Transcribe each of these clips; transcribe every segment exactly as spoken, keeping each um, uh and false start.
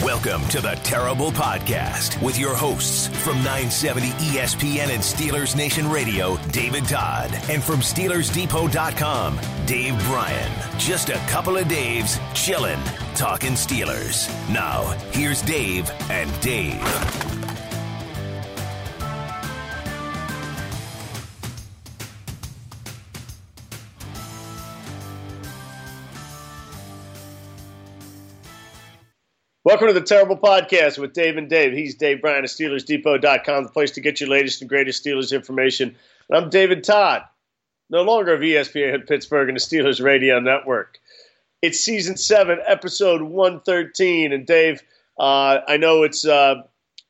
Welcome to the Terrible Podcast with your hosts from nine seventy E S P N and Steelers Nation Radio, David Todd, and from Steelers Depot dot com, Dave Bryan. Just a couple of Daves chillin', talking Steelers. Now, here's Dave and Dave. Welcome to the Terrible Podcast with Dave and Dave. He's Dave Bryan of Steelers Depot dot com, the place to get your latest and greatest Steelers information. And I'm David Todd, no longer of E S P N Pittsburgh and the Steelers Radio Network. It's Season seven, Episode one thirteen. And Dave, uh, I know it's uh,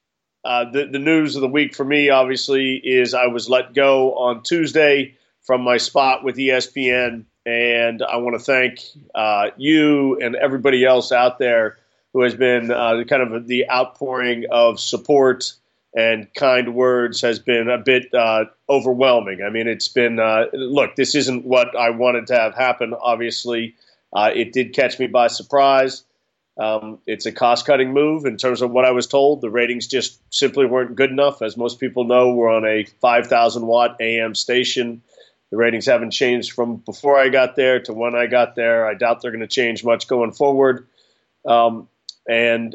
uh, the, the news of the week for me, obviously, is I was let go on Tuesday from my spot with E S P N. And I want to thank uh, you and everybody else out there who has been uh, kind of the outpouring of support and kind words has been a bit uh, overwhelming. I mean, it's been, uh, look, this isn't what I wanted to have happen, obviously. Uh, it did catch me by surprise. Um, it's a cost-cutting move in terms of what I was told. The ratings just simply weren't good enough. As most people know, we're on a five thousand watt A M station. The ratings haven't changed from before I got there to when I got there. I doubt they're going to change much going forward. Um, And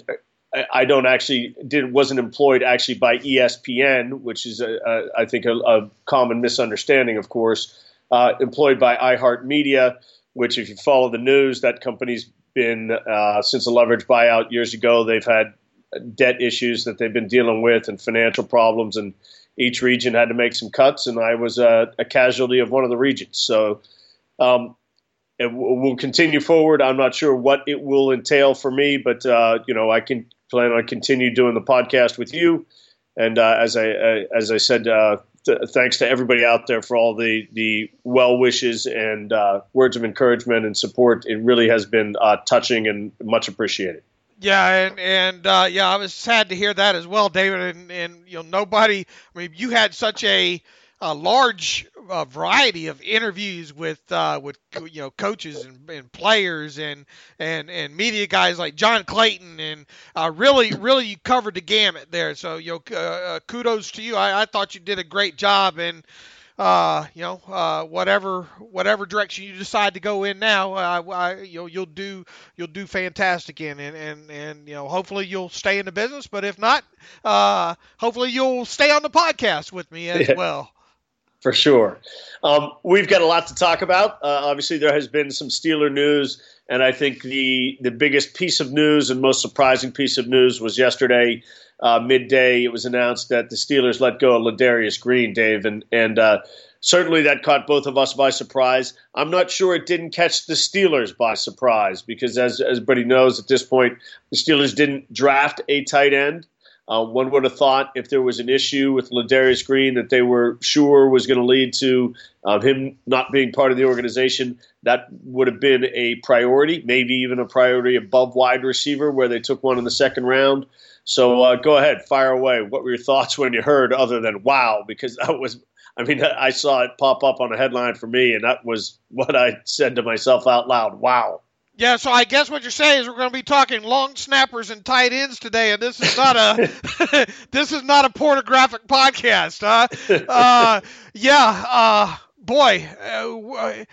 I don't actually did wasn't employed actually by E S P N, which is a, a, I think a, a common misunderstanding, of course. Uh, employed by iHeartMedia, which, if you follow the news, that company's been uh, since the leverage buyout years ago. They've had debt issues that they've been dealing with and financial problems, and each region had to make some cuts. And I was a, a casualty of one of the regions. So. Um, It will continue forward. I'm not sure what it will entail for me, but uh, you know, I can plan on continue doing the podcast with you. And uh, as I uh, as I said, uh, th- thanks to everybody out there for all the the well wishes and uh, words of encouragement and support. It really has been uh, touching and much appreciated. Yeah, and and uh, yeah, I was sad to hear that as well, David. And and you know, nobody. I mean, you had such a a large uh, variety of interviews with uh, with you know coaches and, and players and, and and media guys like John Clayton, and uh, really really you covered the gamut there. So you know uh, kudos to you. I, I thought you did a great job, and uh, you know uh, whatever whatever direction you decide to go in now, uh, I, you know you'll do you'll do fantastic in, and and and you know hopefully you'll stay in the business, but if not, uh, hopefully you'll stay on the podcast with me as Yeah. well. For sure. Um, we've got a lot to talk about. Uh, obviously, there has been some Steeler news, and I think the, the biggest piece of news and most surprising piece of news was yesterday, uh, midday. It was announced that the Steelers let go of Ladarius Green, Dave, and, and uh, certainly that caught both of us by surprise. I'm not sure it didn't catch the Steelers by surprise because, as, as everybody knows at this point, the Steelers didn't draft a tight end. Uh, one would have thought if there was an issue with Ladarius Green that they were sure was going to lead to uh, him not being part of the organization, that would have been a priority, maybe even a priority above wide receiver where they took one in the second round. So uh, go ahead, fire away. What were your thoughts when you heard other than wow? Because that was, I mean, I saw it pop up on a headline for me, and that was what I said to myself out loud. Wow. Yeah, so I guess what you're saying is we're going to be talking long snappers and tight ends today, and this is not a this is not a pornographic podcast, huh? Uh, yeah, uh, boy, uh,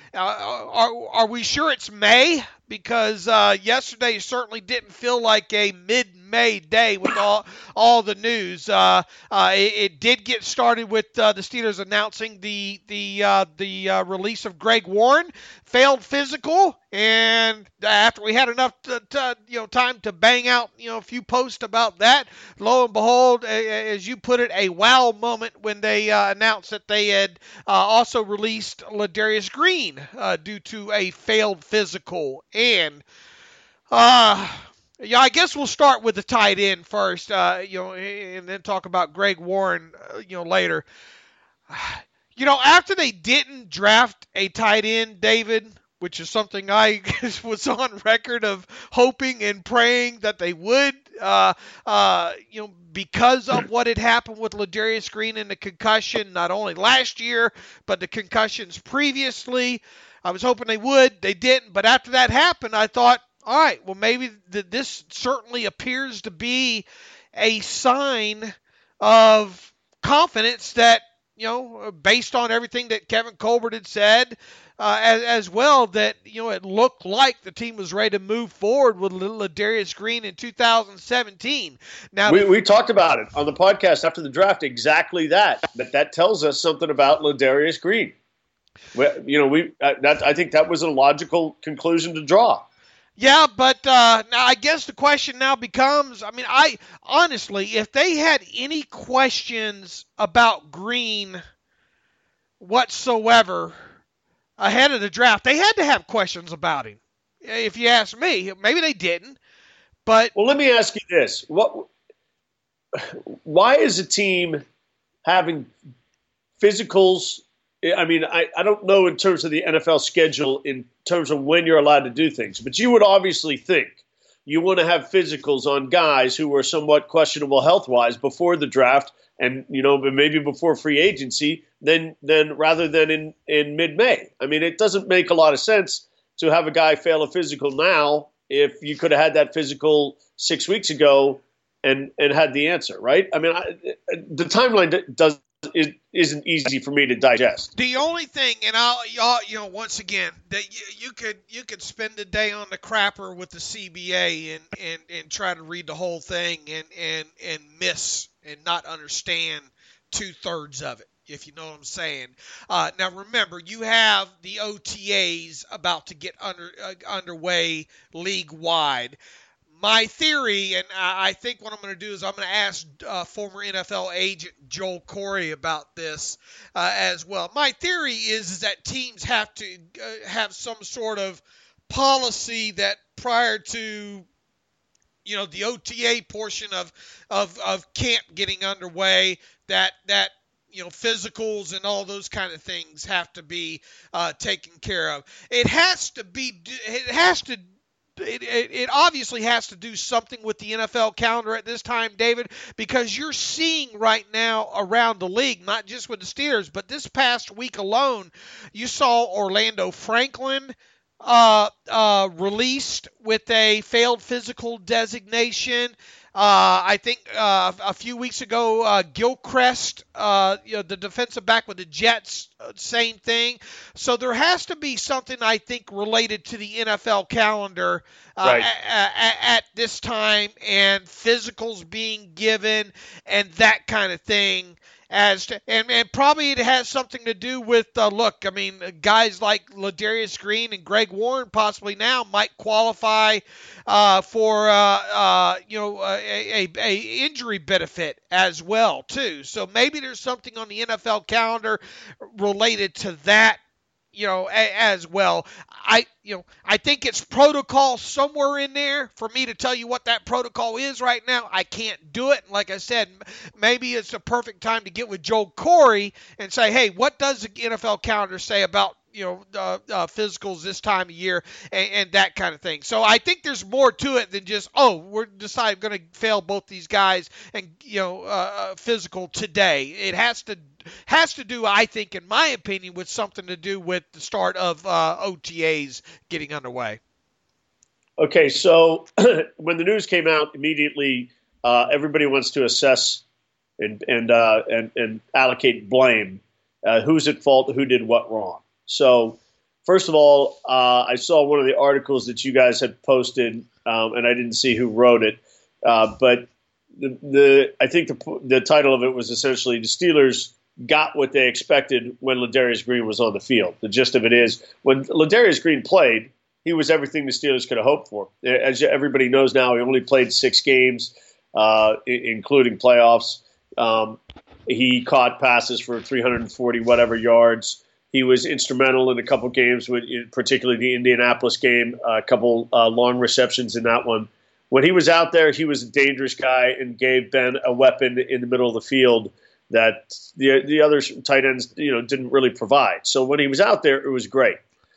are are we sure it's May? Because uh, yesterday certainly didn't feel like a mid-May day with all all the news. Uh, uh, it, it did get started with uh, the Steelers announcing the the uh, the uh, release of Greg Warren, failed physical, and after we had enough to, to, you know time to bang out you know a few posts about that, lo and behold, as you put it, a wow moment when they uh, announced that they had uh, also released Ladarius Green uh, due to a failed physical. And uh, yeah, I guess we'll start with the tight end first, uh, you know, and then talk about Greg Warren, uh, you know, later. You know, after they didn't draft a tight end, David, which is something I was on record of hoping and praying that they would, uh, uh, you know, because of what had happened with Ladarius Green and the concussion, not only last year, but the concussions previously. I was hoping they would. They didn't. But after that happened, I thought, All right. Well, maybe th- this certainly appears to be a sign of confidence that, you know, based on everything that Kevin Colbert had said, uh, as, as well, that, you know, it looked like the team was ready to move forward with Ladarius Green in two thousand seventeen. Now, we, we talked about it on the podcast after the draft, exactly that. But that tells us something about Ladarius Green. We, you know, we uh, that, I think that was a logical conclusion to draw. Yeah, but uh, now I guess the question now becomes, I mean, I honestly, if they had any questions about Green whatsoever ahead of the draft, they had to have questions about him. If you ask me, maybe they didn't. But well, let me ask you this: what? Why is a team having physicals? I mean, I, I don't know in terms of the N F L schedule, in terms of when you're allowed to do things, but you would obviously think you want to have physicals on guys who are somewhat questionable health-wise before the draft, and you know, maybe before free agency, then then rather than in, in mid-May. I mean, it doesn't make a lot of sense to have a guy fail a physical now if you could have had that physical six weeks ago and and had the answer, right? I mean, I, the timeline does. It isn't easy for me to digest. The only thing, and I'll, y'all, you know, once again, that you, you could you could spend a day on the crapper with the C B A and, and, and try to read the whole thing and, and, and miss and not understand two thirds of it, if you know what I'm saying. Uh, now remember, you have the O T As about to get under uh, underway league wide. My theory, and I think what I'm going to do is I'm going to ask uh, former N F L agent Joel Corey about this uh, as well. My theory is, is that teams have to uh, have some sort of policy that prior to, you know, the O T A portion of of, of camp getting underway, that that you know, physicals and all those kind of things have to be uh, taken care of. It has to be. It has to. It, it, it obviously has to do something with the N F L calendar at this time, David, because you're seeing right now around the league, not just with the Steelers, but this past week alone, you saw Orlando Franklin uh, uh, released with a failed physical designation. Uh, I think uh, a few weeks ago, uh, Gilchrist, uh, you know, the defensive back with the Jets, uh, same thing. So there has to be something, I think, related to the N F L calendar uh, right. at, at, at this time, and physicals being given and that kind of thing. As to, and, and probably it has something to do with, uh, look, I mean, guys like Ladarius Green and Greg Warren possibly now might qualify uh, for, uh, uh, you know, a, a, a injury benefit as well, too. So maybe there's something on the N F L calendar related to that, you know, a, as well. I, you know, I think it's protocol somewhere in there. For me to tell you what that protocol is right now, I can't do it. And like I said, maybe it's the perfect time to get with Joel Corey and say, hey, what does the N F L calendar say about, you know, uh, uh, physicals this time of year and, and that kind of thing. So I think there's more to it than just, oh, we're deciding going to fail both these guys and, you know, uh, physical today. It has to has to do, I think, in my opinion, with something to do with the start of uh, O T As getting underway. Okay, so when the news came out, immediately uh, everybody wants to assess and and uh, and, and allocate blame. Uh, who's at fault? Who did what wrong? So, first of all, uh, I saw one of the articles that you guys had posted, um, and I didn't see who wrote it, uh, but the, the I think the the title of it was essentially the Steelers got what they expected when Ladarius Green was on the field. The gist of it is, when Ladarius Green played, he was everything the Steelers could have hoped for. As everybody knows now, he only played six games, uh, including playoffs. Um, he caught passes for three hundred forty whatever yards. He was instrumental in a couple games, particularly the Indianapolis game, a couple uh, long receptions in that one. When he was out there, he was a dangerous guy and gave Ben a weapon in the middle of the field that the the other tight ends, you know, didn't really provide. So when he was out there, it was great.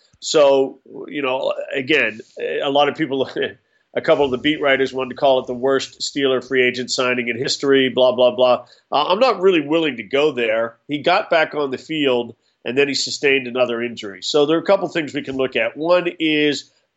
So, you know, again, a lot of people, a couple of the beat writers wanted to call it the worst Steeler free agent signing in history, blah, blah, blah. Uh, I'm not really willing to go there. He got back on the field, and then he sustained another injury. So there are a couple things we can look at. One is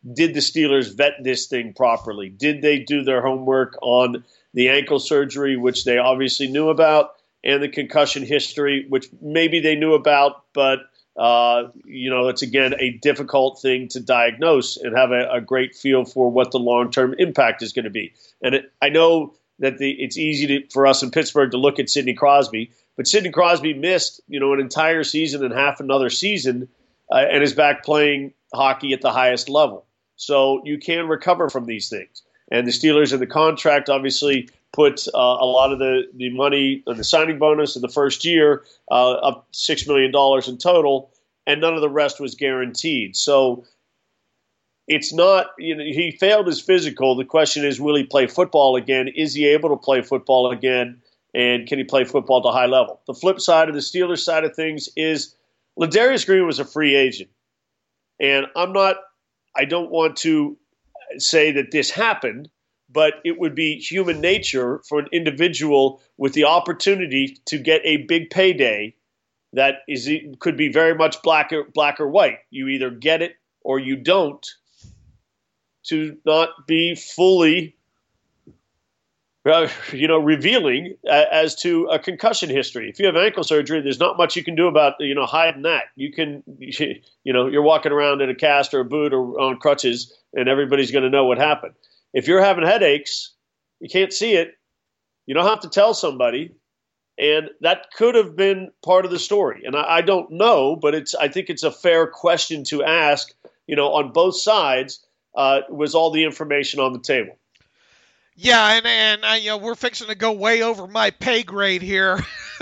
did the Steelers vet this thing properly? Did they do their homework on the ankle surgery, which they obviously knew about, and the concussion history, which maybe they knew about, but uh, you know, it's again a difficult thing to diagnose and have a, a great feel for what the long-term impact is going to be. And it, I know that the, it's easy to, for us in Pittsburgh to look at Sidney Crosby, but Sidney Crosby missed, you know, an entire season and half another season, uh, and is back playing hockey at the highest level. So you can recover from these things. And the Steelers in the contract obviously put uh, a lot of the, the money on the signing bonus in the first year, uh, up six million dollars in total, and none of the rest was guaranteed. So it's not, you know, he failed his physical. The question is, will he play football again? Is he able to play football again? And can he play football at a high level? The flip side of the Steelers side of things is Ladarius Green was a free agent. And I'm not, I don't want to say that this happened, but it would be human nature for an individual with the opportunity to get a big payday that is could be very much black or, black or white. You either get it or you don't, to not be fully, uh, you know, revealing uh, as to a concussion history. If you have ankle surgery, there's not much you can do about, you know, hiding that. You can, you know, you're walking around in a cast or a boot or on crutches, and everybody's going to know what happened. If you're having headaches, you can't see it. You don't have to tell somebody. And that could have been part of the story. And I, I don't know, but it's, I think it's a fair question to ask, you know, on both sides. Uh, was all the information on the table? Yeah, and and uh, you know, we're fixing to go way over my pay grade here.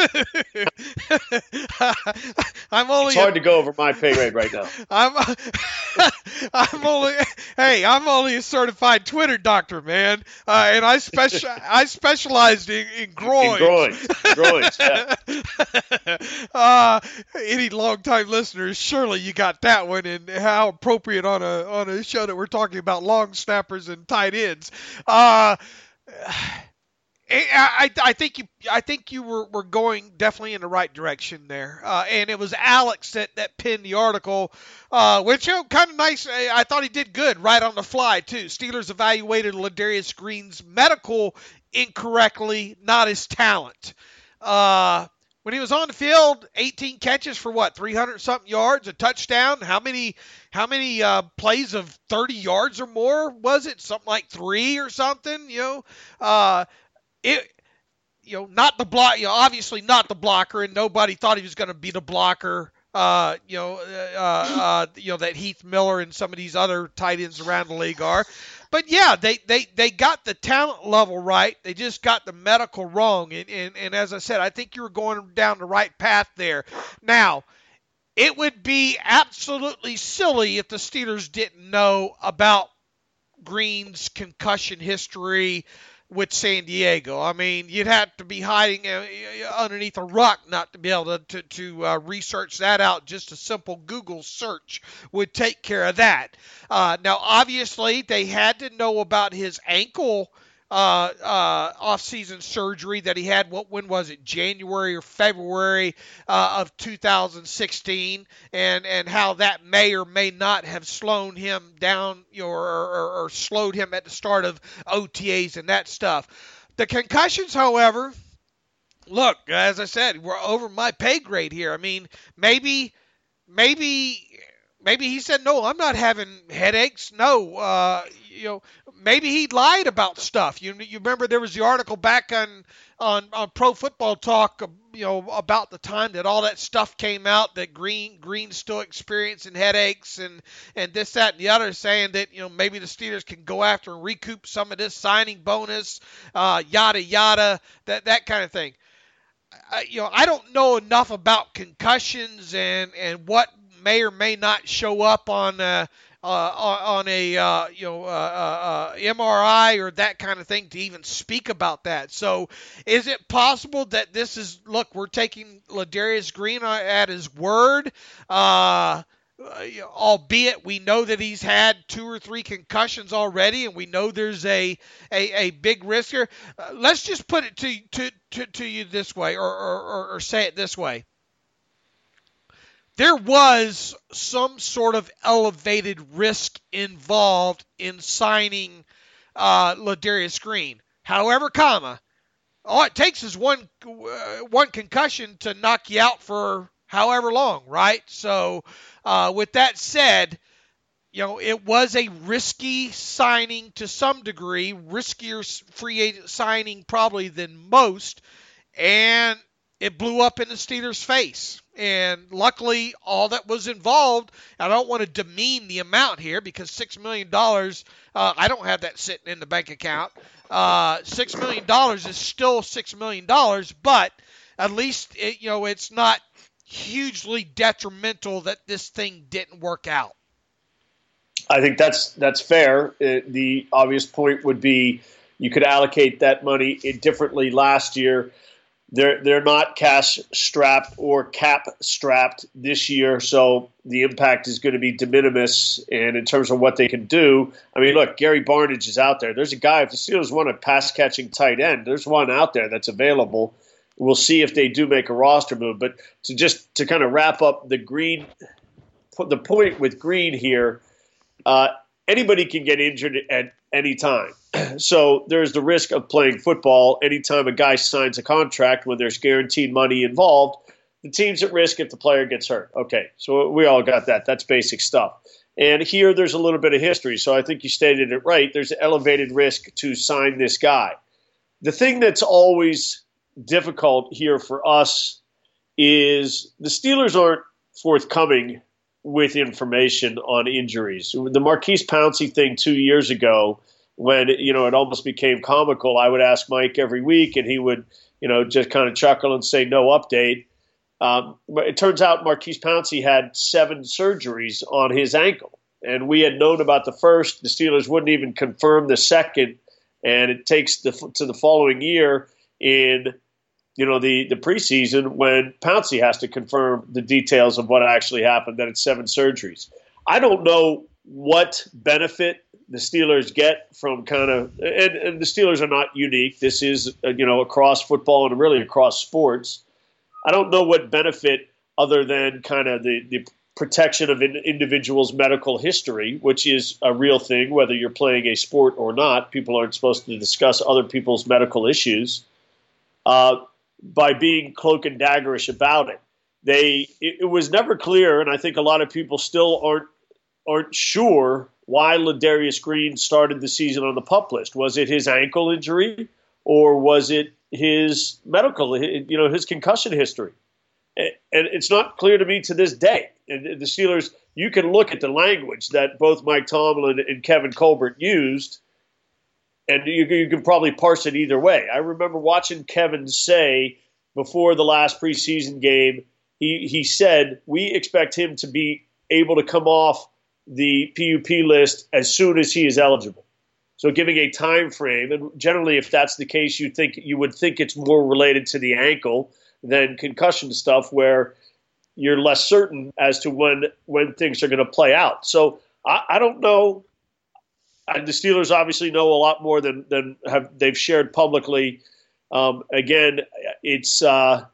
I'm only. It's hard a, to go over my pay grade right now. I'm. I'm only. Hey, I'm only a certified Twitter doctor, man, uh, and I special. I specialized in, in groins. In groins. groins. Yeah. uh, any longtime listeners, surely you got that one, and how appropriate on a on a show that we're talking about long snappers and tight ends. Uh, I, I think you I think you were, were going definitely in the right direction there, uh, and it was Alex that, that pinned the article, uh, which, you know, kind of nice. I thought he did good right on the fly too. Steelers evaluated Ladarius Green's medical incorrectly, not his talent. Uh, when he was on the field, eighteen catches for what, three hundred something yards, a touchdown. How many how many uh, plays of thirty yards or more was it? Something like three or something. You know, uh, it. You know, not the block. You know, obviously not the blocker, and nobody thought he was going to be the blocker. Uh, you know, uh, uh, you know that Heath Miller and some of these other tight ends around the league are. But yeah, they, they, they got the talent level right. They just got the medical wrong. And, and, and as I said, I think you were going down the right path there. Now, it would be absolutely silly if the Steelers didn't know about Green's concussion history with San Diego. I mean, you'd have to be hiding uh, underneath a rock not to be able to, to, to uh, research that out. Just a simple Google search would take care of that. Uh, now, obviously, they had to know about his ankle uh, uh, off-season surgery that he had. What when was it? January or February uh, of two thousand sixteen, and and how that may or may not have slowed him down, you know, or, or, or slowed him at the start of O T As and that stuff. The concussions, however, look, as I said, we're over my pay grade here. I mean, maybe, maybe. Maybe he said, no, I'm not having headaches. No, uh, you know, maybe he lied about stuff. You you remember there was the article back on, on, on Pro Football Talk, you know, about the time that all that stuff came out, that Green Green's still experiencing headaches and, and this, that, and the other, saying that, you know, maybe the Steelers can go after and recoup some of this signing bonus, uh, yada, yada, that, that kind of thing. Uh, you know, I don't know enough about concussions and, and what may or may not show up on uh, uh, on a uh, you know uh, uh, M R I or that kind of thing to even speak about that. So, is it possible that this is, look, we're taking Ladarius Green at his word, uh, albeit we know that he's had two or three concussions already, and we know there's a a, a big risk here. Uh, let's just put it to to to, to you this way, or, or or say it this way. there was some sort of elevated risk involved in signing uh, Ladarius Green. However, comma, all it takes is one uh, one concussion to knock you out for however long, right? So, uh, with that said, you know, it was a risky signing to some degree, riskier free agent signing probably than most, and it blew up in the Steelers' face. And luckily, all that was involved, I don't want to demean the amount here because six million dollars, uh, I don't have that sitting in the bank account. Uh, six million dollars is still six million dollars, but at least, it, you know, it's not hugely detrimental that this thing didn't work out. I think that's that's fair. It, the obvious point would be you could allocate that money differently last year. They're they're not cash strapped or cap strapped this year, so the impact is going to be de minimis. And in terms of what they can do, I mean, look, Gary Barnidge is out there. There's a guy. If the Steelers want a pass catching tight end, there's one out there that's available. We'll see if they do make a roster move. But to just to kind of wrap up the Green, the point with Green here, uh, anybody can get injured at any time. So there's the risk of playing football anytime a guy signs a contract when there's guaranteed money involved. The team's at risk if the player gets hurt. Okay, so we all got that. That's basic stuff. And here there's a little bit of history. So I think you stated it right. There's elevated risk to sign this guy. The thing that's always difficult here for us is the Steelers aren't forthcoming with information on injuries. The Marquise Pouncey thing two years ago, when, you know, it almost became comical, I would ask Mike every week, and he would, you know, just kind of chuckle and say no update. Um, but it turns out Marquise Pouncey had seven surgeries on his ankle, and we had known about the first. The Steelers wouldn't even confirm the second, and it takes the, to the following year in, you know, the, the preseason when Pouncey has to confirm the details of what actually happened, that it's seven surgeries. I don't know what benefit the Steelers get from kind of, and, and the Steelers are not unique. This is, uh, you know, across football and really across sports. I don't know what benefit other than kind of the, the protection of an individual's medical history, which is a real thing, whether you're playing a sport or not. People aren't supposed to discuss other people's medical issues uh, by being cloak and daggerish about it. They, it, it was never clear, and I think a lot of people still aren't aren't sure why Ladarius Green started the season on the PUP list. Was it his ankle injury, or was it his medical, you know, his concussion history? And it's not clear to me to this day. And the Steelers, you can look at the language that both Mike Tomlin and Kevin Colbert used, and you, you can probably parse it either way. I remember watching Kevin say before the last preseason game, he, he said, we expect him to be able to come off the P U P list as soon as he is eligible. So giving a time frame, and generally if that's the case, you think you would think it's more related to the ankle than concussion stuff, where you're less certain as to when when things are going to play out. So I, I don't know. I, the Steelers obviously know a lot more than than have they've shared publicly. Um, again, it's uh,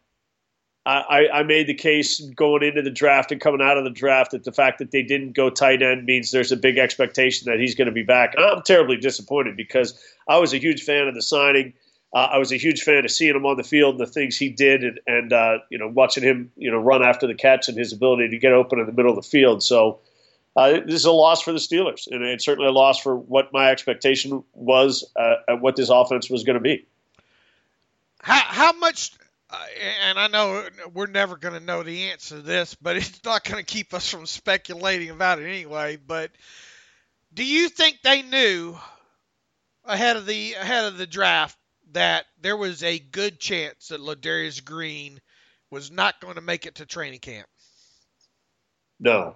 I, I made the case going into the draft and coming out of the draft that the fact that they didn't go tight end means there's a big expectation that he's going to be back. And I'm terribly disappointed because I was a huge fan of the signing. Uh, I was a huge fan of seeing him on the field and the things he did, and, and uh, you know, watching him, you know, run after the catch and his ability to get open in the middle of the field. So uh, this is a loss for the Steelers, and it's certainly a loss for what my expectation was uh, at what this offense was going to be. How how much? Uh, and I know we're never going to know the answer to this, but it's not going to keep us from speculating about it anyway. But do you think they knew ahead of the ahead of the draft that there was a good chance that Ladarius Green was not going to make it to training camp? No.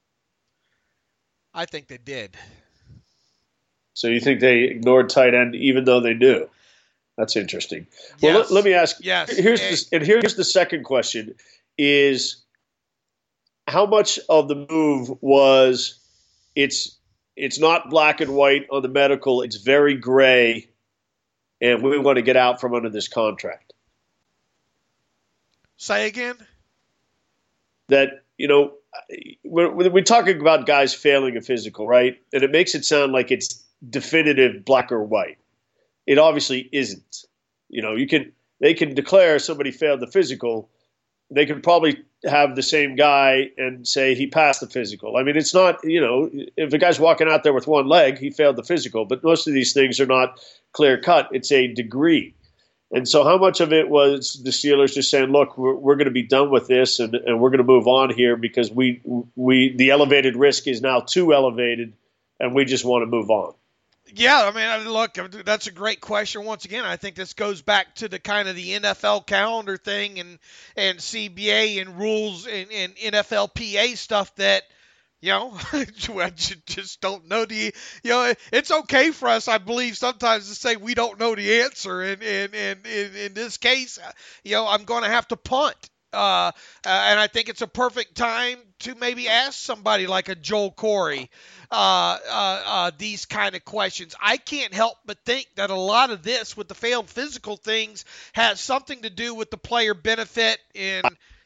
I think they did. So you think they ignored tight end even though they knew? That's interesting. Yes. Well, let, let me ask. Yes. Here's the, and here's the second question: is how much of the move was it's it's not black and white on the medical; it's very gray, and we want to get out from under this contract. Say again. That you know, we're, we're talking about guys failing a physical, right? And it makes it sound like it's definitive black or white. It obviously isn't. You know, you can they can declare somebody failed the physical. They could probably have the same guy and say he passed the physical. I mean, it's not, you know, if a guy's walking out there with one leg, he failed the physical. But most of these things are not clear cut. It's a degree. And so how much of it was the Steelers just saying, look, we're, we're going to be done with this and, and we're going to move on here because we we the elevated risk is now too elevated and we just want to move on? Yeah, I mean, look, that's a great question. Once again, I think this goes back to the kind of the N F L calendar thing and, and C B A and rules and, and N F L P A stuff that, you know, I just don't know the, you know, it's okay for us, I believe, sometimes to say we don't know the answer. And, and, and, and in this case, you know, I'm going to have to punt. Uh, uh, and I think it's a perfect time to maybe ask somebody like a Joel Corey uh, uh, uh, these kind of questions. I can't help but think that a lot of this with the failed physical things has something to do with the player benefit and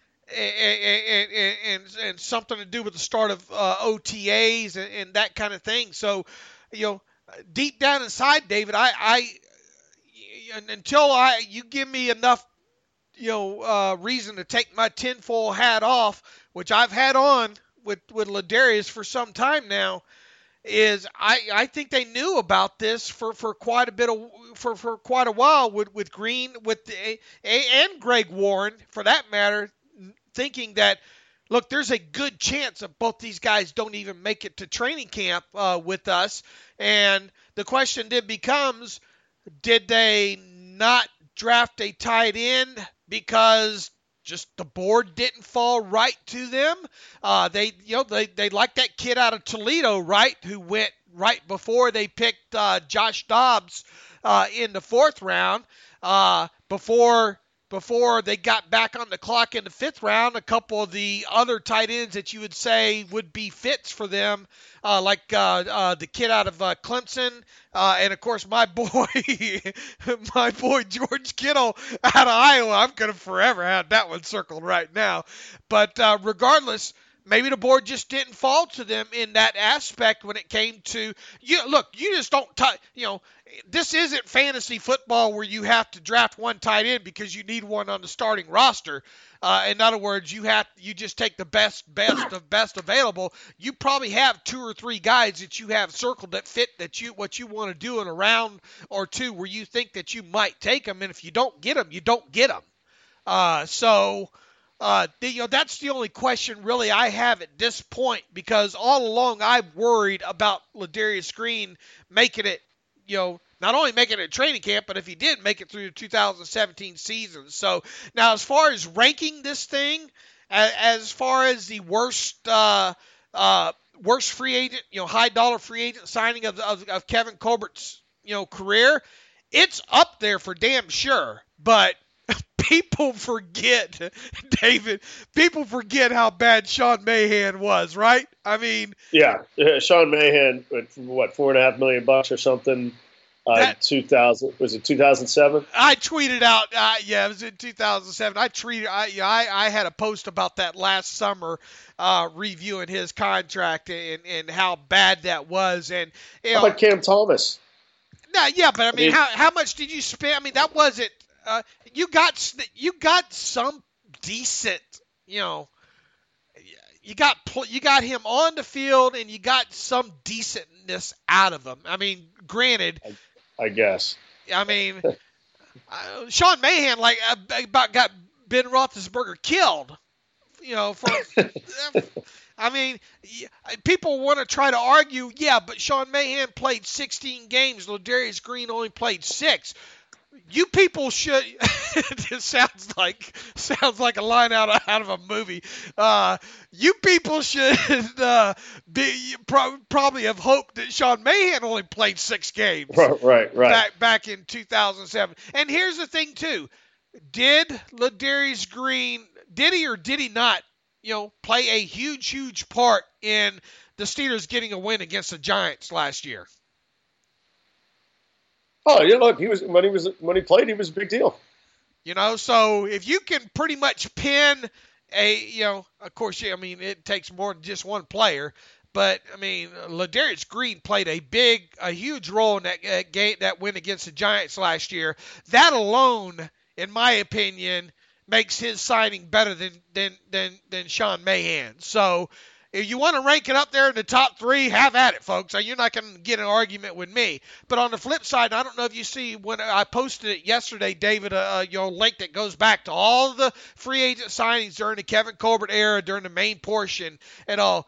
and, and, and, and something to do with the start of uh, O T As and, and that kind of thing. So, you know, deep down inside, David, I, I until I you give me enough you know, uh, reason to take my tinfoil hat off, which I've had on with, with Ladarius for some time now, is I, I think they knew about this for, for quite a bit of for, for quite a while with, with Green with the, and Greg Warren for that matter, thinking that look, there's a good chance that both these guys don't even make it to training camp uh, with us, and the question then becomes, did they not draft a tight end because just the board didn't fall right to them? Uh, they, you know, they, they like that kid out of Toledo, right, who went right before they picked uh, Josh Dobbs uh, in the fourth round. Uh, before before they got back on the clock in the fifth round, a couple of the other tight ends that you would say would be fits for them, uh, like uh, uh, the kid out of uh, Clemson, uh, and of course my boy, my boy George Kittle out of Iowa. I'm gonna forever have that one circled right now. But uh, regardless, maybe the board just didn't fall to them in that aspect when it came to you. Look, you just don't, t- you know, this isn't fantasy football where you have to draft one tight end because you need one on the starting roster. Uh, in other words, you have you just take the best, best of best available. You probably have two or three guys that you have circled that fit that you what you want to do in a round or two where you think that you might take them, and if you don't get them, you don't get them. Uh, so. Uh, you know, that's the only question really I have at this point, because all along I've worried about Ladarius Green making it, you know, not only making it training camp, but if he did make it through the two thousand seventeen season. So now as far as ranking this thing, as, as far as the worst, uh, uh, worst free agent, you know, high dollar free agent signing of, of, of Kevin Colbert's, you know, career, it's up there for damn sure. But people forget, David, people forget how bad Sean Mahan was, right? I mean. Yeah, uh, Sean Mahan, what, four and a half million bucks or something, uh, that, two thousand, was it two thousand seven? I tweeted out, uh, yeah, it was in two thousand seven. I tweeted, I, I, I had a post about that last summer, uh, reviewing his contract and, and how bad that was. And, you know, how about Cam Thomas? No, yeah, but I mean, I mean how, how much did you spend? I mean, that wasn't, Uh, you got you got some decent, you know, you got you got him on the field and you got some decentness out of him. I mean, granted, I, I guess. I mean, uh, Sean Mahan like about got Ben Roethlisberger killed. You know, for I mean, people want to try to argue, yeah, but Sean Mahan played sixteen games. Ladarius Green only played six. You people should. This sounds like sounds like a line out of, out of a movie. Uh, you people should uh, be pro- probably have hoped that Sean Mahan only played six games. Right, right, right. Back back in two thousand seven. And here's the thing too: did Ladarius Green, did he or did he not, you know, play a huge, huge part in the Steelers getting a win against the Giants last year? Oh, yeah, look, he was when he was when he played, he was a big deal. You know, so if you can pretty much pin a you know, of course, I mean, it takes more than just one player. But I mean, Ladarius Green played a big, a huge role in that uh, game, that win against the Giants last year. That alone, in my opinion, makes his signing better than than than than Sean Mahan. So, if you want to rank it up there in the top three, have at it, folks. You're not going to get an argument with me. But on the flip side, I don't know if you see when I posted it yesterday, David, a you know, link that goes back to all the free agent signings during the Kevin Colbert era, during the main portion and all.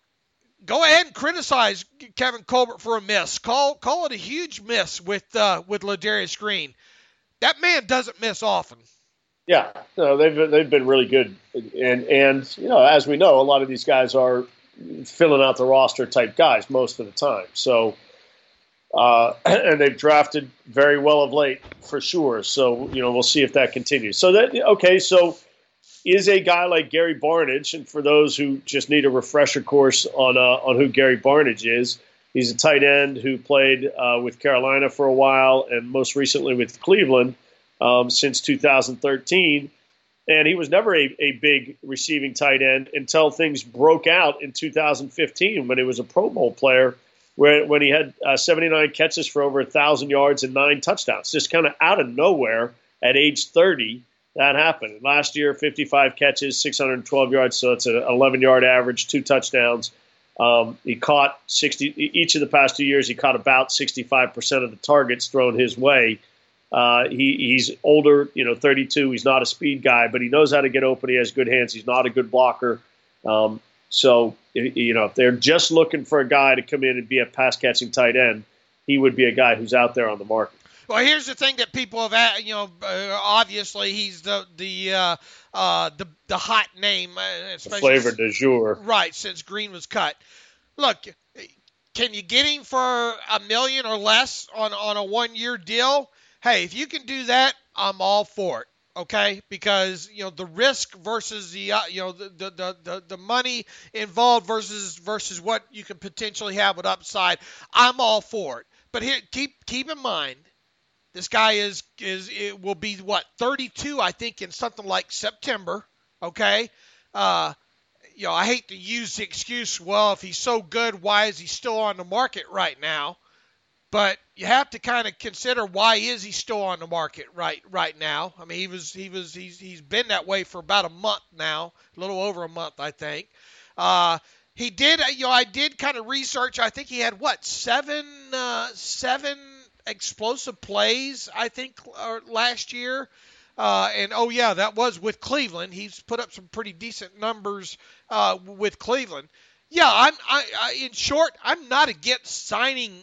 Go ahead and criticize Kevin Colbert for a miss. Call call it a huge miss with uh, with Ladarius Green. That man doesn't miss often. Yeah, no, they've they've been really good, and and you know, as we know, a lot of these guys are filling out the roster type guys most of the time. So, uh, and they've drafted very well of late for sure. So you know, we'll see if that continues. So that okay, so. Is a guy like Gary Barnidge, and for those who just need a refresher course on uh, on who Gary Barnidge is, he's a tight end who played uh, with Carolina for a while and most recently with Cleveland um, since two thousand thirteen. And he was never a, a big receiving tight end until things broke out in two thousand fifteen when he was a Pro Bowl player, where when he had uh, seventy-nine catches for over one thousand yards and nine touchdowns, just kind of out of nowhere at age thirty. That happened. Last year, fifty-five catches, six hundred twelve yards, so it's an eleven-yard average, two touchdowns. Um, he caught sixty each of the past two years. He caught about sixty-five percent of the targets thrown his way. Uh, he, he's older, you know, thirty-two. He's not a speed guy, but he knows how to get open. He has good hands. He's not a good blocker. Um, so, you know, if they're just looking for a guy to come in and be a pass-catching tight end, he would be a guy who's out there on the market. Well, here's the thing that people have, you know, uh, obviously he's the the uh, uh, the the hot name, uh, the flavor du jour, right? Since Green was cut, look, can you get him for a million or less on on a one year deal? Hey, if you can do that, I'm all for it. Okay, because you know the risk versus the uh, you know the, the the the money involved versus versus what you can potentially have with upside. I'm all for it. But here, keep keep in mind. This guy is is it will be what thirty-two, I think, in something like September. Okay, uh, you know I hate to use the excuse. Well, if he's so good, why is he still on the market right now? But you have to kind of consider why is he still on the market right right now. I mean, he was he was he's he's been that way for about a month now, a little over a month, I think. Uh, he did, you know, I did kind of research. I think he had what seven uh, seven. explosive plays, I think, uh, last year. Uh, and, oh, yeah, that was with Cleveland. He's put up some pretty decent numbers uh, with Cleveland. Yeah, I'm. I, I, in short, I'm not against signing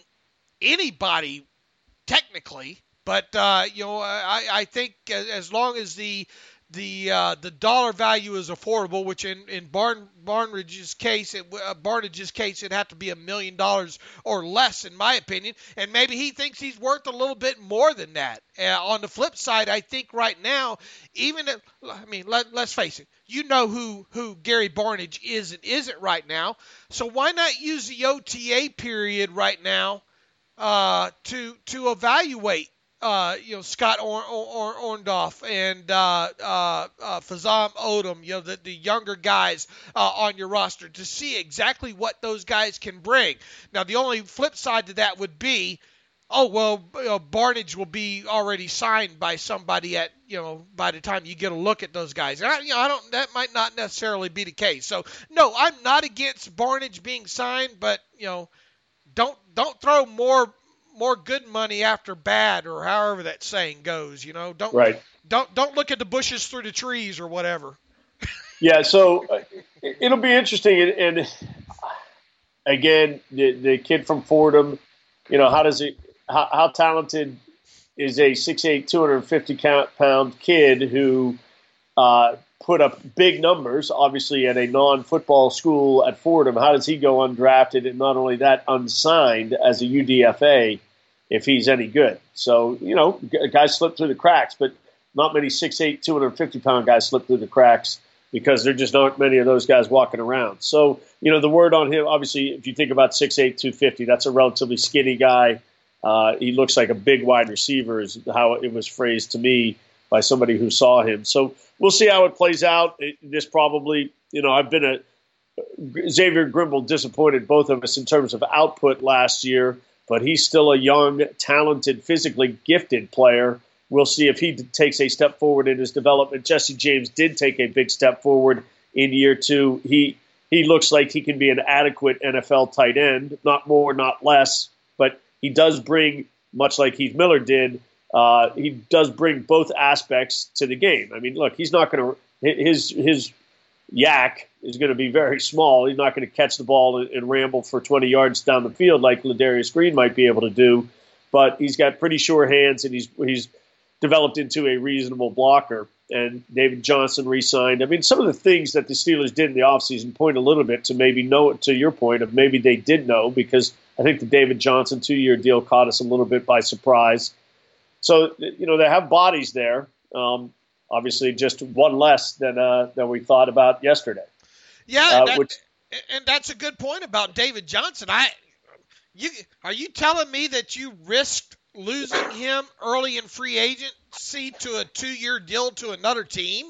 anybody technically. But, uh, you know, I, I think as long as the the uh, the dollar value is affordable, which in, in Barn, Barnidge's case, it, uh, Barnidge's case, it'd have to be a million dollars or less, in my opinion. And maybe he thinks he's worth a little bit more than that. Uh, on the flip side, I think right now, even if, I mean, let, let's face it, you know who, who Gary Barnidge is and isn't right now. So why not use the O T A period right now uh, to to evaluate Uh, you know, Scott or- or- or- Orndorff and uh, uh, uh, Fazam Odom, you know, the, the younger guys uh, on your roster to see exactly what those guys can bring. Now, the only flip side to that would be, oh, well, you know, Barnidge will be already signed by somebody at, you know, by the time you get a look at those guys. And I, you know, I don't, that might not necessarily be the case. So, no, I'm not against Barnidge being signed, but, you know, don't don't throw more more good money after bad, or however that saying goes, you know, don't, right. don't, don't look at the bushes through the trees or whatever. Yeah. So uh, it'll be interesting. And, and again, the, the kid from Fordham, you know, how does it, how, how talented is a six eight, two hundred fifty pound kid who uh, put up big numbers, obviously at a non-football school at Fordham? How does he go undrafted and not only that, unsigned as a U D F A if he's any good? So, you know, guys slip through the cracks, but not many six eight, two hundred fifty pound guys slip through the cracks because there just aren't many of those guys walking around. So, you know, the word on him, obviously, if you think about six eight, two fifty, that's a relatively skinny guy. Uh, he looks like a big wide receiver is how it was phrased to me by somebody who saw him. So we'll see how it plays out. It, this probably, you know, I've been a Xavier Grimble disappointed both of us in terms of output last year, but he's still a young, talented, physically gifted player. We'll see if he takes a step forward in his development. Jesse James did take a big step forward in year two. He he looks like he can be an adequate N F L tight end, not more, not less, but he does bring, much like Heath Miller did, uh, he does bring both aspects to the game. I mean, look, he's not going to his his yak is going to be very small. He's not going to catch the ball and, and ramble for twenty yards down the field like Ladarius Green might be able to do, but he's got pretty sure hands, and he's he's developed into a reasonable blocker. And David Johnson re-signed. I mean, some of the things that the Steelers did in the offseason point a little bit to maybe know, to your point of maybe they did know, because I think the David Johnson two-year deal caught us a little bit by surprise. So, you know, they have bodies there. Um, obviously, just one less than uh, than we thought about yesterday. Yeah, uh, that, which, and that's a good point about David Johnson. I, you are you telling me that you risked losing him early in free agency to a two-year deal to another team?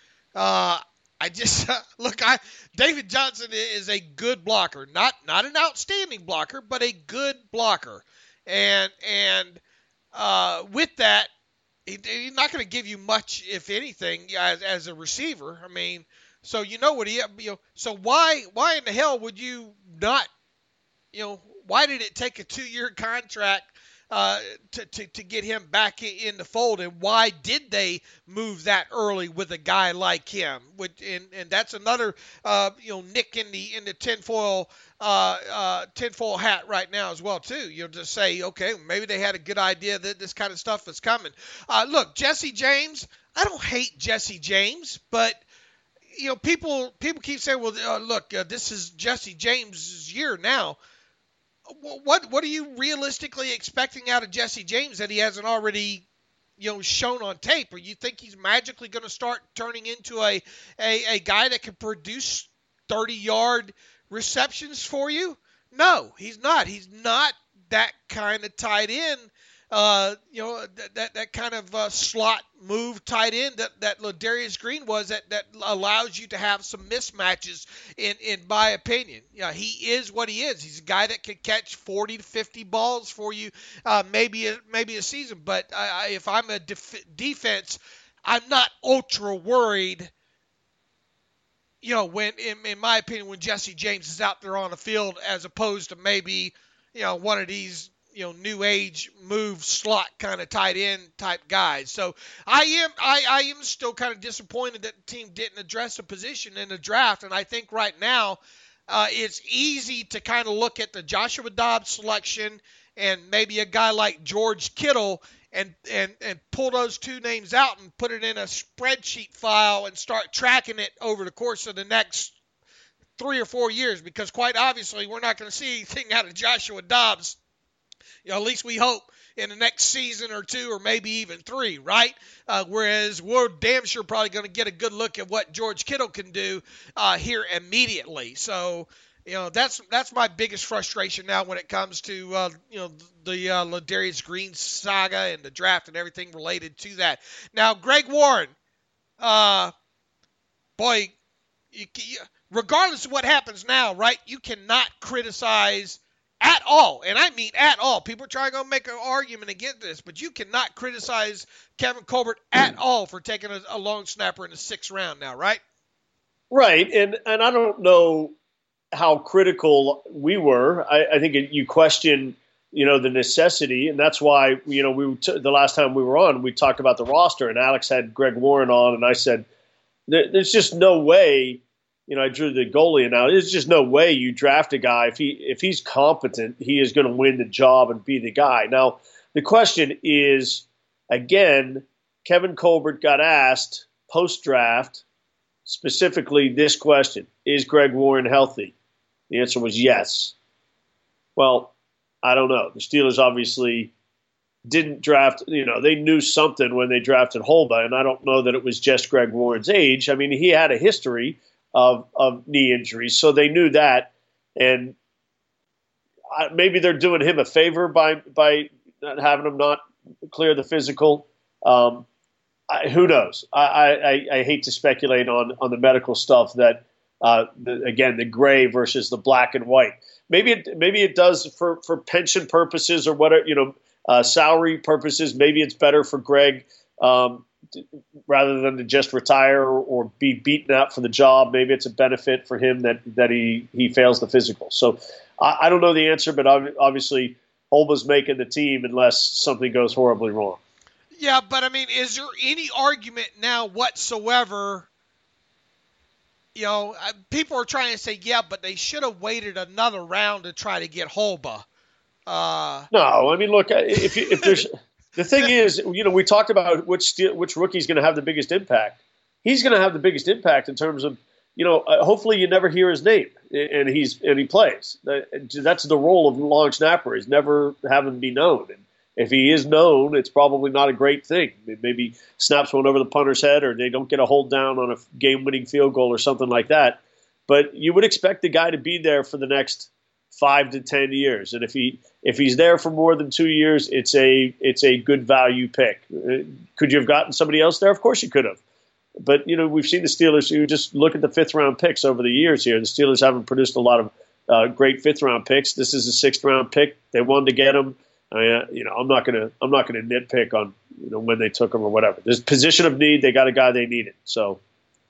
Uh, I just look. I David Johnson is a good blocker, not not an outstanding blocker, but a good blocker, and and uh, with that, he, he's not going to give you much, if anything, as as a receiver. I mean, so you know what he, you know. So why why in the hell would you not, you know, why did it take a two-year contract Uh, to, to, to get him back in the fold, and why did they move that early with a guy like him? With, and, and that's another uh, you know nick in the in the tinfoil uh, uh, tinfoil hat right now as well too. You'll just say, okay, maybe they had a good idea that this kind of stuff is coming. Uh, look, Jesse James, I don't hate Jesse James, but you know people people keep saying, well, uh, look, uh, this is Jesse James' year now. What what are you realistically expecting out of Jesse James that he hasn't already, you know, shown on tape? Or you think he's magically going to start turning into a, a, a guy that can produce thirty-yard receptions for you? No, he's not. He's not that kind of tight end, uh, you know, that, that, that kind of uh, slot move tight end that, that Ladarius Green was, that, that allows you to have some mismatches, in, in my opinion. Yeah, he is what he is. He's a guy that can catch forty to fifty balls for you, uh, maybe, a, maybe a season. But I, I, if I'm a def- defense, I'm not ultra worried, you know, when, in, in my opinion, when Jesse James is out there on the field, as opposed to maybe, you know, one of these, you know, new age move slot kind of tight end type guys. So I am I, I am still kind of disappointed that the team didn't address a position in the draft. And I think right now uh, it's easy to kind of look at the Joshua Dobbs selection and maybe a guy like George Kittle and, and, and pull those two names out and put it in a spreadsheet file and start tracking it over the course of the next three or four years, because quite obviously we're not going to see anything out of Joshua Dobbs, you know, at least we hope, in the next season or two, or maybe even three, right? Uh, whereas we're damn sure probably going to get a good look at what George Kittle can do uh, here immediately. So, you know, that's that's my biggest frustration now when it comes to, uh, you know, the uh, Ladarius Green saga and the draft and everything related to that. Now, Greg Warren, uh, boy, you, you, regardless of what happens now, right, you cannot criticize at all, and I mean at all. People are trying to make an argument against this, but you cannot criticize Kevin Colbert at all for taking a, a long snapper in the sixth round now, right? Right, and and I don't know how critical we were. I, I think it, you question, you know, the necessity, and that's why, you know, we t- the last time we were on, we talked about the roster, and Alex had Greg Warren on, and I said, there, there's just no way. You know, I drew the goalie now. There's just no way you draft a guy if he if he's competent, he is going to win the job and be the guy. Now, the question is, again, Kevin Colbert got asked post-draft specifically this question: is Greg Warren healthy? The answer was yes. Well, I don't know. The Steelers obviously didn't draft, you know, they knew something when they drafted Holba, and I don't know that it was just Greg Warren's age. I mean, he had a history Of, of knee injuries, so they knew that, and I, maybe they're doing him a favor by by not having him not clear the physical. Um, I, who knows? I, I, I hate to speculate on, on the medical stuff that, uh, the, again, the gray versus the black and white. Maybe it, maybe it does for, for pension purposes or whatever, you know, uh, salary purposes. Maybe it's better for Greg um, to, rather than to just retire or, or be beaten out for the job. Maybe it's a benefit for him that, that he, he fails the physical. So I, I don't know the answer, but obviously Holba's making the team unless something goes horribly wrong. Yeah, but I mean, is there any argument now whatsoever? You know, people are trying to say, yeah, but they should have waited another round to try to get Holba. Uh, no, I mean, look, if if there's the thing is, you know, we talked about which which rookie is going to have the biggest impact. He's going to have the biggest impact in terms of, you know, uh, hopefully you never hear his name and he's and he plays. That's the role of the long snapper, is never have him be known. And if he is known, it's probably not a great thing. Maybe snaps one over the punter's head, or they don't get a hold down on a game-winning field goal or something like that. But you would expect the guy to be there for the next five to ten years, and if he if he's there for more than two years, it's a it's a good value pick. Could you have gotten somebody else there? Of course you could have. But you know, we've seen the Steelers. You just look at the fifth round picks over the years here. The Steelers haven't produced a lot of uh, great fifth round picks. This is a sixth round pick. They wanted to get him. I mean, you know, I'm not gonna I'm not gonna nitpick on, you know, when they took him or whatever. There's position of need. They got a guy they needed. So,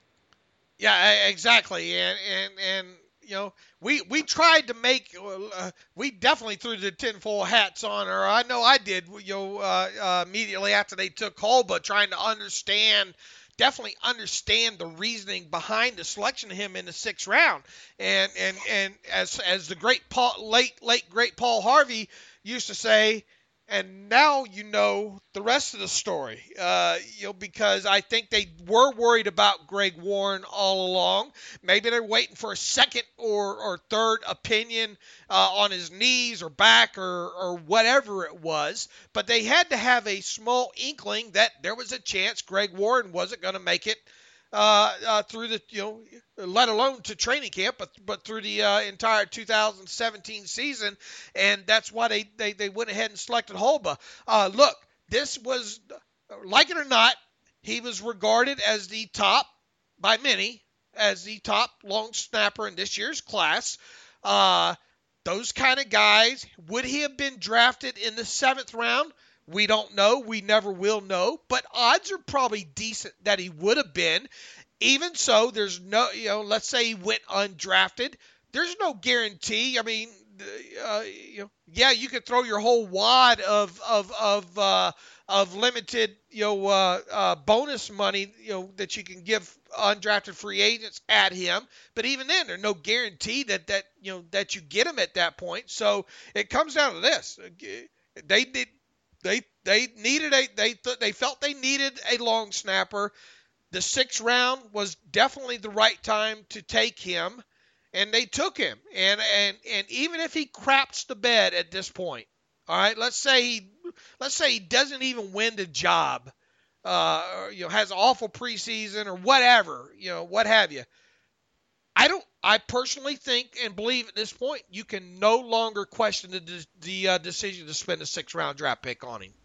yeah, exactly. And and and you know, we we tried to make uh, we definitely threw the tinfoil hats on, or I know I did. You know, uh, uh, immediately after they took Holba, trying to understand. Definitely understand the reasoning behind the selection of him in the sixth round, and and and as as the great Paul, late late great Paul Harvey used to say, and now you know the rest of the story. Uh, you know, because I think they were worried about Greg Warren all along. Maybe they're waiting for a second or or third opinion uh, on his knees or back or or whatever it was. But they had to have a small inkling that there was a chance Greg Warren wasn't going to make it uh, uh, through the, you know, let alone to training camp, but but through the uh, entire two thousand seventeen season, and that's why they, they, they went ahead and selected Holba. Uh, look, this was, like it or not, he was regarded as the top, by many, as the top long snapper in this year's class. Uh, those kind of guys, would he have been drafted in the seventh round? We don't know. We never will know. But odds are probably decent that he would have been. Even so, there's no, you know, let's say he went undrafted. There's no guarantee. I mean, uh, you know, yeah, you could throw your whole wad of of of uh, of limited, you know, uh, uh, bonus money, you know, that you can give undrafted free agents at him. But even then, there's no guarantee that that you know that you get him at that point. So it comes down to this: they did. They they needed a they th- they felt they needed a long snapper. The sixth round was definitely the right time to take him, and they took him. And and and even if he craps the bed at this point, all right, let's say he let's say he doesn't even win the job, uh, or, you know, has an awful preseason or whatever, you know, what have you. I don't. I personally think and believe at this point you can no longer question the the uh, decision to spend a sixth round draft pick on him.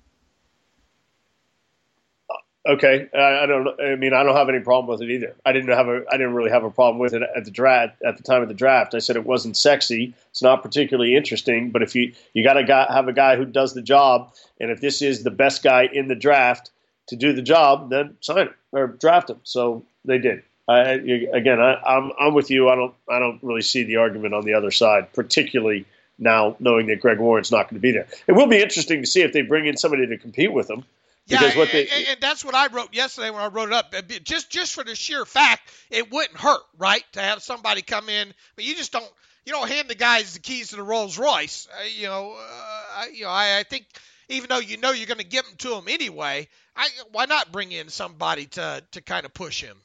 Okay, I don't. I mean, I don't have any problem with it either. I didn't have a. I didn't really have a problem with it at the draft. At the time of the draft, I said it wasn't sexy. It's not particularly interesting. But if you you got to have a guy who does the job, and if this is the best guy in the draft to do the job, then sign him or draft him. So they did. I, again, I, I'm I'm with you. I don't I don't really see the argument on the other side, particularly now knowing that Greg Warren's not going to be there. It will be interesting to see if they bring in somebody to compete with him. Yeah, what they, and, and that's what I wrote yesterday when I wrote it up. Just just for the sheer fact, it wouldn't hurt, right, to have somebody come in. But you just don't you don't hand the guys the keys to the Rolls Royce. Uh, you know, uh, you know. I, I think even though you know you're going to give them to them anyway, I, why not bring in somebody to to kind of push him?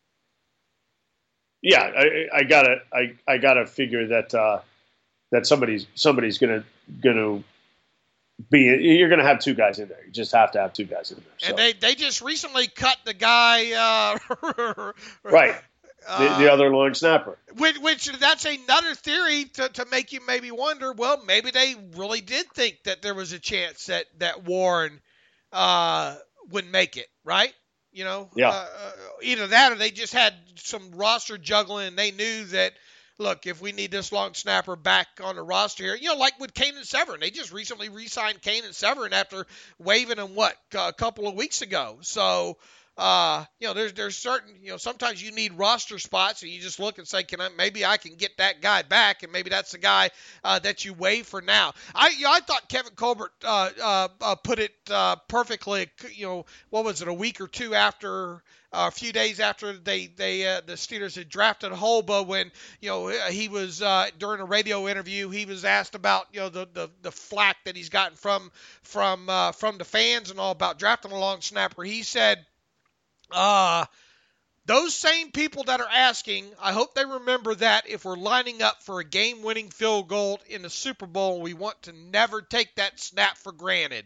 Yeah, I, I gotta, I, I gotta figure that uh, that somebody's somebody's gonna gonna be. You're gonna have two guys in there. You just have to have two guys in there. So. And they, they just recently cut the guy. Uh, right, the, the uh, other long snapper. Which, which that's another theory to, to make you maybe wonder. Well, maybe they really did think that there was a chance that that Warren uh, would make it. Right. You know, Yeah. uh, either that or they just had some roster juggling and they knew that, look, if we need this long snapper back on the roster here, you know, like with Kanan Severin, they just recently re-signed Kanan Severin after waiving him, what, a couple of weeks ago. So, uh, you know, there's there's certain, you know, sometimes you need roster spots and you just look and say, can I, maybe I can get that guy back, and maybe that's the guy uh, that you waive for now. I you know, I thought Kevin Colbert uh, uh, uh, put it uh, perfectly, you know, what was it, a week or two after, Uh, a few days after they they uh, the Steelers had drafted Holba, when you know he was uh, during a radio interview, he was asked about you know the the, the flack that he's gotten from from uh, from the fans and all about drafting a long snapper. He said, uh, those same people that are asking, I hope they remember that if we're lining up for a game-winning field goal in the Super Bowl, we want to never take that snap for granted.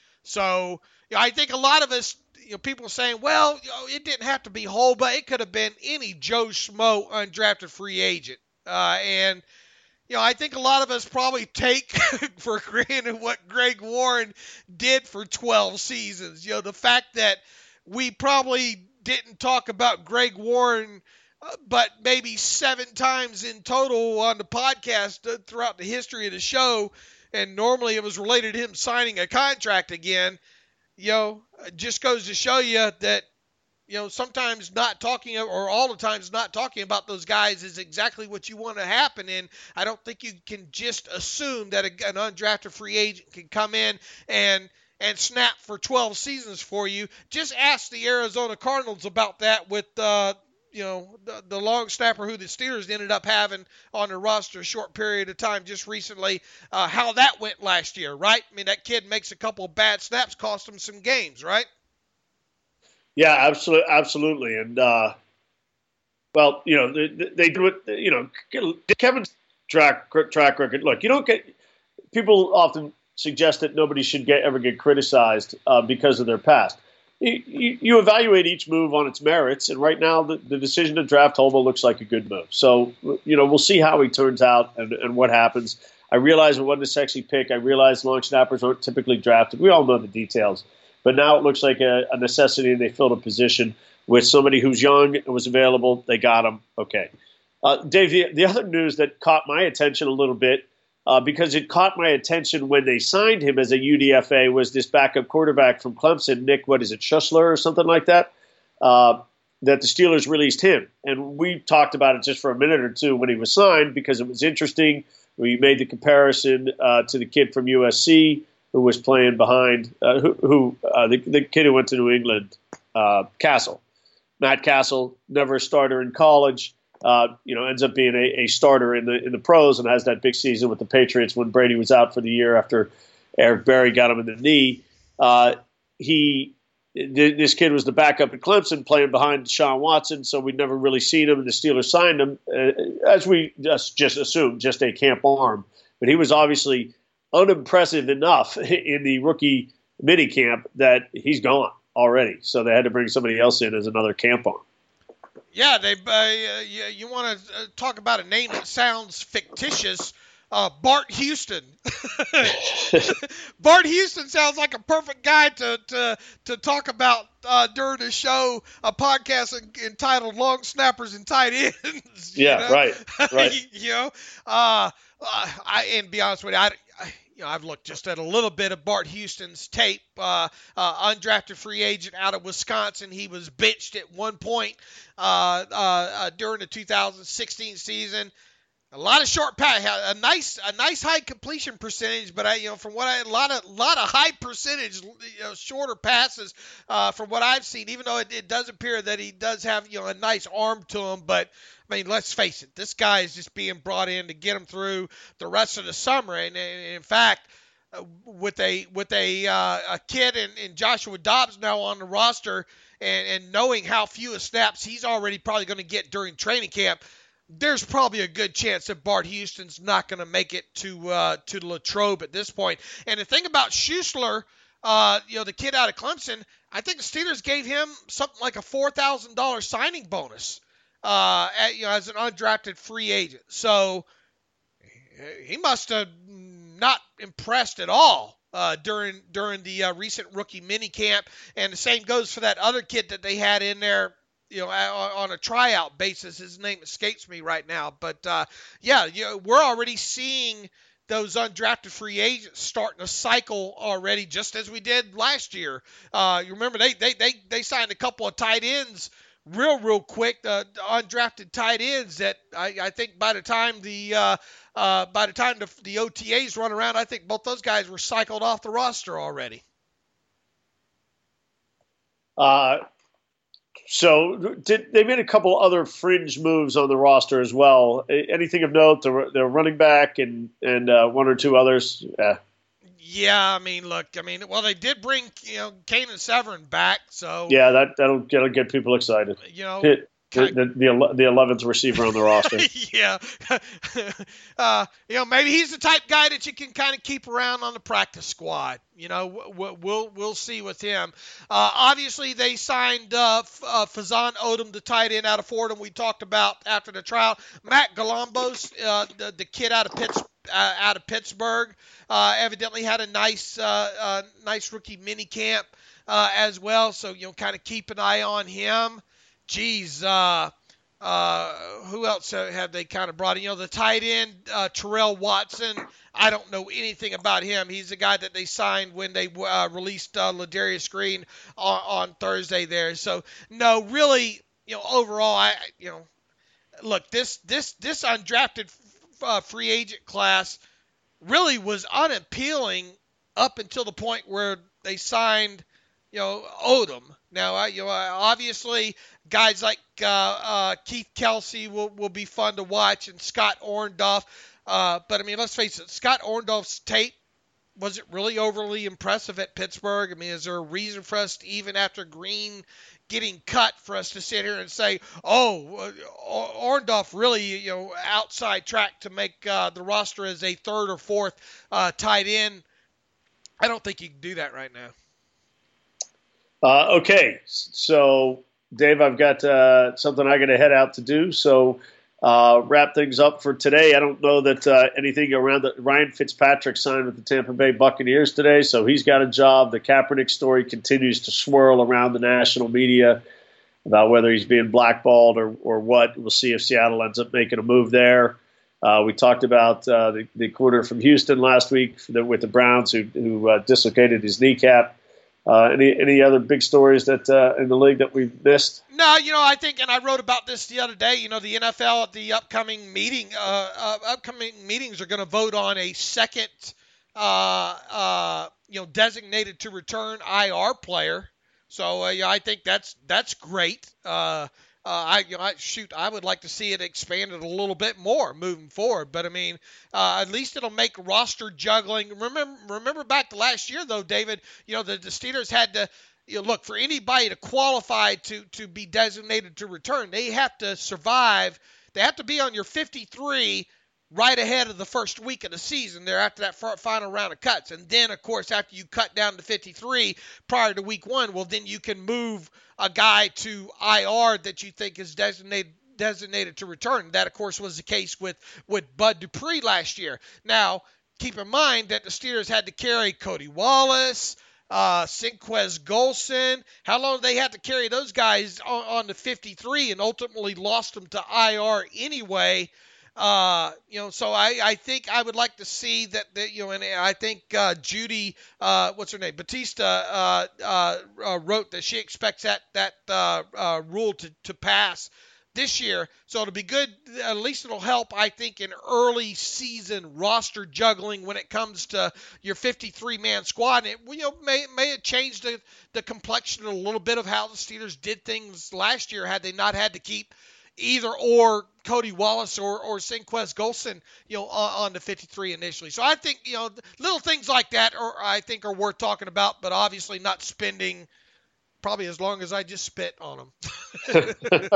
So you know, I think a lot of us, you know, people are saying, well, you know, it didn't have to be Holba. It could have been any Joe Schmo undrafted free agent. Uh, and, you know, I think a lot of us probably take for granted what Greg Warren did for twelve seasons. You know, the fact that we probably didn't talk about Greg Warren uh, but maybe seven times in total on the podcast uh, throughout the history of the show, and normally it was related to him signing a contract again. You know, it just goes to show you that, you know, sometimes not talking, or all the times not talking about those guys is exactly what you want to happen. And I don't think you can just assume that a, an undrafted free agent can come in and and snap for twelve seasons for you. Just ask the Arizona Cardinals about that with, uh, you know, the, the long snapper who the Steelers ended up having on their roster a short period of time just recently, uh, how that went last year, right? I mean, that kid makes a couple of bad snaps, cost him some games, right? Yeah, absolutely, absolutely. And, uh, well, you know, they, they do it, you know, Kevin's track, track record. Look, you don't get – people often suggest that nobody should get ever get criticized uh, because of their past. You, you, you evaluate each move on its merits, and right now the, the decision to draft Holba looks like a good move. So, you know, we'll see how he turns out and, and what happens. I realize it wasn't a sexy pick. I realize long snappers aren't typically drafted. We all know the details. But now it looks like a, a necessity, and they filled a position with somebody who's young and was available. They got him. Okay. Uh, Dave, the, the other news that caught my attention a little bit, uh, because it caught my attention when they signed him as a U D F A, was this backup quarterback from Clemson, Nick, what is it, Schussler or something like that, uh, that the Steelers released him. And we talked about it just for a minute or two when he was signed because it was interesting. We made the comparison uh, to the kid from U S C who was playing behind, uh, who, who uh, the, the kid who went to New England, uh, Castle. Matt Castle, never a starter in college. Uh, you know, ends up being a, a starter in the in the pros and has that big season with the Patriots when Brady was out for the year after Eric Berry got him in the knee. Uh, he this kid was the backup at Clemson, playing behind Deshaun Watson, so we'd never really seen him, and the Steelers signed him uh, as we just, just assumed, just a camp arm. But he was obviously unimpressive enough in the rookie mini camp that he's gone already. So they had to bring somebody else in as another camp arm. Yeah, they. Uh, you, you want to uh, talk about a name that sounds fictitious? Uh, Bart Houston. Bart Houston sounds like a perfect guy to to, to talk about uh, during the show, a podcast entitled "Long Snappers and Tight Ends." Yeah, know? right, right. you know, uh, uh, I and be honest with you, I. I You know, I've looked just at a little bit of Bart Houston's tape, uh, uh, undrafted free agent out of Wisconsin. He was benched at one point uh, uh, uh, during the two thousand sixteen season. A lot of short pass, a nice, a nice high completion percentage, but I, you know, from what I, a lot of, lot of high percentage, you know, shorter passes uh, from what I've seen. Even though it, it does appear that he does have, you know, a nice arm to him, but I mean, let's face it, this guy is just being brought in to get him through the rest of the summer. And, and in fact, uh, with a with a uh, a kid in, in Joshua Dobbs now on the roster, and, and knowing how few snaps he's already probably going to get during training camp, there's probably a good chance that Bart Houston's not going to make it to uh, to Latrobe at this point. And the thing about Schussler, uh, you know, the kid out of Clemson, I think the Steelers gave him something like a four thousand dollars signing bonus. Uh, at, you know, as an undrafted free agent. So he must have not impressed at all uh, during during the uh, recent rookie mini camp, and the same goes for that other kid that they had in there, you know, on a tryout basis. His name escapes me right now, but uh, yeah, you know, we're already seeing those undrafted free agents starting a cycle already, just as we did last year. Uh, you remember they they they they signed a couple of tight ends real real quick, uh, undrafted tight ends that I, I think by the time the uh, uh, by the time the, the O T As run around, I think both those guys were cycled off the roster already. Uh, so did, they made a couple other fringe moves on the roster as well. Anything of note? The, the running back and and uh, one or two others. Yeah. Yeah, I mean, look, I mean, well, they did bring, you know, Kanan Severin back, so yeah, that that'll, that'll get people excited. You know, Hit, the the the eleventh receiver on the roster. yeah, uh, you know, maybe he's the type guy that you can kind of keep around on the practice squad. You know, we'll we'll, we'll see with him. Uh, obviously, they signed uh, F- uh, Fazan Odom, the tight end out of Fordham. We talked about after the trial. Matt Galambos, uh, the the kid out of Pitts, uh, out of Pittsburgh, uh, evidently had a nice uh, uh, nice rookie mini camp uh, as well. So you know, kind of keep an eye on him. Geez, uh, uh, who else have they kind of brought in? You know, the tight end, uh, Terrell Watson. I don't know anything about him. He's the guy that they signed when they uh, released uh, Ladarius Green on, on Thursday there. So, no, really, you know, overall, I, you know, look, this this this undrafted uh, free agent class really was unappealing up until the point where they signed, you know, Odom. Now, uh, you know, obviously, guys like uh, uh, Keith Kelsey will, will be fun to watch, and Scott Orndorff. Uh, but, I mean, let's face it, Scott Orndorff's tape, was it really overly impressive at Pittsburgh? I mean, is there a reason for us, to, even after Green getting cut, for us to sit here and say, oh, uh, Orndorff really, you know, outside track to make uh, the roster as a third or fourth uh, tight end? I don't think you can do that right now. Uh, okay, so Dave, I've got uh, something I got to head out to do. So uh, wrap things up for today. I don't know that uh, anything around the Ryan Fitzpatrick signed with the Tampa Bay Buccaneers today, so he's got a job. The Kaepernick story continues to swirl around the national media about whether he's being blackballed or, or what. We'll see if Seattle ends up making a move there. Uh, we talked about uh, the, the corner from Houston last week with the Browns who, who uh, dislocated his kneecap. Uh, any any other big stories that uh, in the league that we've missed? No, you know, I think, and I wrote about this the other day. You know, the N F L at the upcoming meeting, uh, uh, upcoming meetings are going to vote on a second, uh, uh, you know, designated to return I R player. So, uh, yeah, I think that's that's great. Uh, Uh, I, you know, I, shoot, I would like to see it expanded a little bit more moving forward. But I mean, uh, at least it'll make roster juggling. Remember, remember back to last year, though, David. You know, the, the Steelers had to, you know, look, for anybody to qualify to to be designated to return, they have to survive. They have to be on your fifty-three right ahead of the first week of the season there after that final round of cuts. And then, of course, after you cut down to fifty-three prior to week one, well, then you can move a guy to I R that you think is designated designated to return. That, of course, was the case with, with Bud Dupree last year. Now, keep in mind that the Steelers had to carry Cody Wallace, uh, Sinquez Golson. How long did they have to carry those guys on, on the fifty-three and ultimately lost them to I R anyway? Uh, you know, so I, I think I would like to see that, that you know, and I think uh, Judy, uh, what's her name, Batista, uh, uh, uh, wrote that she expects that that uh, uh, rule to, to pass this year. So it'll be good. At least it'll help, I think, in early season roster juggling when it comes to your fifty-three man squad. And it, you know, may may it change the the complexion a little bit of how the Steelers did things last year had they not had to keep either or Cody Wallace or, or Sinquez Golson, you know, on, on the fifty-three initially. So I think, you know, little things like that are, I think, are worth talking about, but obviously not spending probably as long as I just spit on them.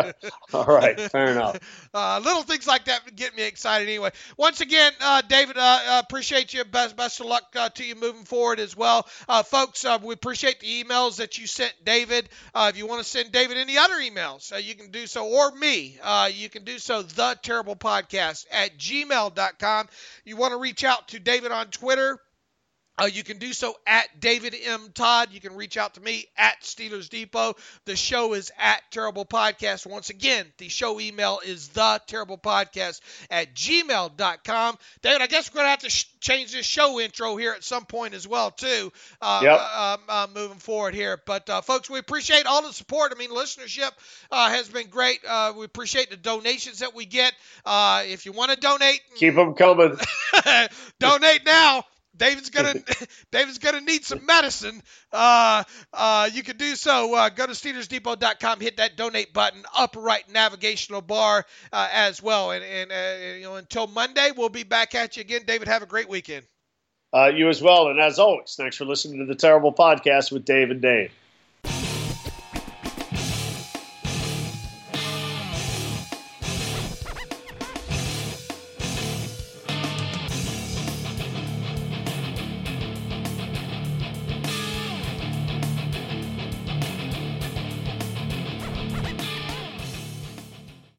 All right, fair enough. Uh, little things like that get me excited anyway. Once again, uh, David, uh, uh, appreciate you. Best, best of luck uh, to you moving forward as well. Uh, folks, uh, we appreciate the emails that you sent David. Uh, if you want to send David any other emails, uh, you can do so, or me. Uh, you can do so, the terrible podcast at gmail dot com. You want to reach out to David on Twitter, Uh, you can do so at David M. Todd. You can reach out to me at Steelers Depot. The show is at Terrible Podcast. Once again, the show email is the Terrible Podcast at gmail dot com. David, I guess we're going to have to sh- change this show intro here at some point as well, too, uh, yep. uh, uh, moving forward here. But, uh, folks, we appreciate all the support. I mean, listenership uh, has been great. Uh, we appreciate the donations that we get. Uh, if you want to donate, keep them coming. Donate now. David's gonna David's gonna need some medicine. Uh, uh, you can do so. Uh, go to Steelers Depot dot com, hit that donate button, upper right navigational bar uh, as well. And, and uh, you know, until Monday, we'll be back at you again. David, have a great weekend. Uh, you as well. And as always, thanks for listening to the Terrible Podcast with Dave and Dave.